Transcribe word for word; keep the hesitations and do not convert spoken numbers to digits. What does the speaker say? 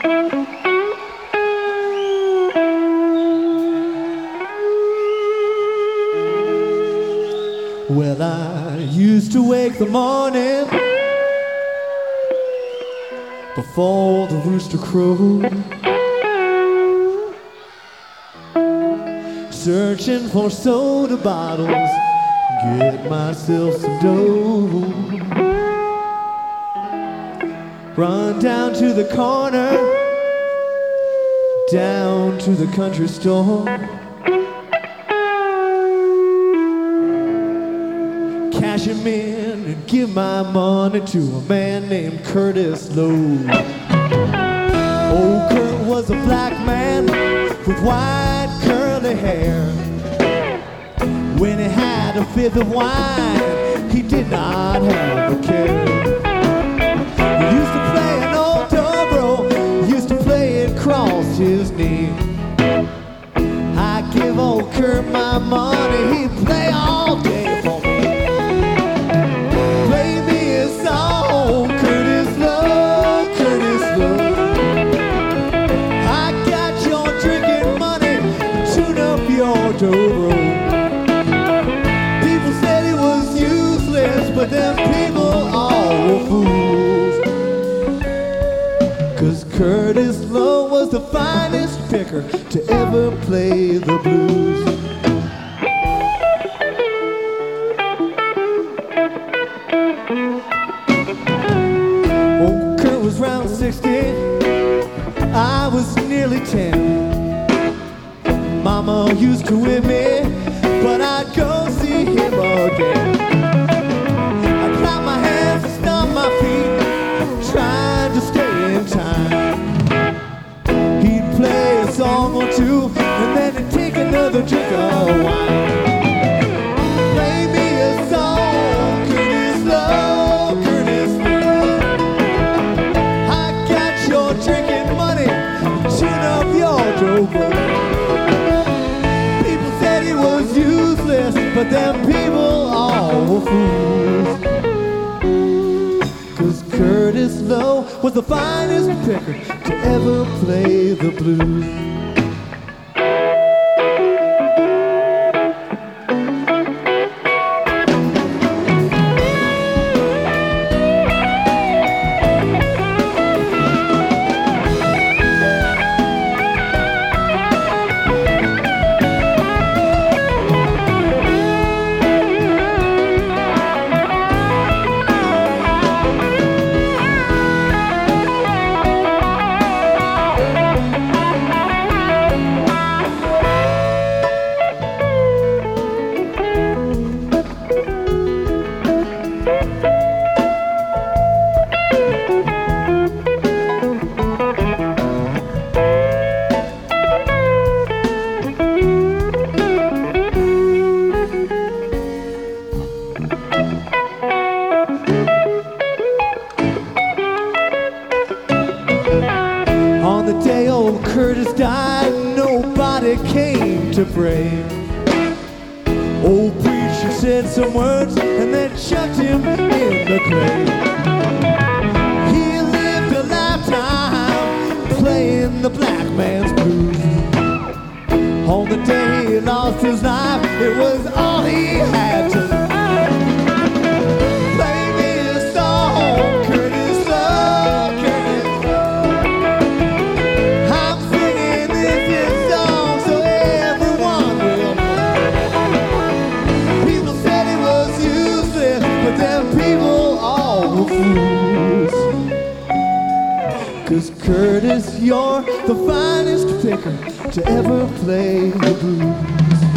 Well, I used to wake the morning before the rooster crowed, searching for soda bottles, get myself some dough, run down to the corner, down to the country store, cash him in and give my money to a man named Curtis Lowe. Old Kurt was a black man with white curly hair. When he had a fifth of wine, he did not have a care. He used to play an old dobro, used to play it across his knee. I give old Kurt my money, he'd play all day for me. Dobro. People said he was useless, but them people all were fools. 'Cause Curtis Lowe was the finest picker to ever play the blues. Old Kurt was round sixty, I was nearly ten. Mama used to whip me, but I'd go see him again. I'd clap my hands and stomp my feet, trying to stay in time. He'd play a song or two, and then he'd take another drink of wine. Play me a song, Curtis Lowe, Curtis Lowe. I got your drinking money, tune up your dobro. But them people all were fools. 'Cause Curtis Lowe was the finest picker to ever play the blues. On the day old Curtis died, nobody came to pray. Old preacher said some words and then chucked him in the grave. He lived a lifetime playing the black man's blues. On the day he lost his life, it was all he had to lose. Cause Curtis, you're the finest picker to ever play the blues.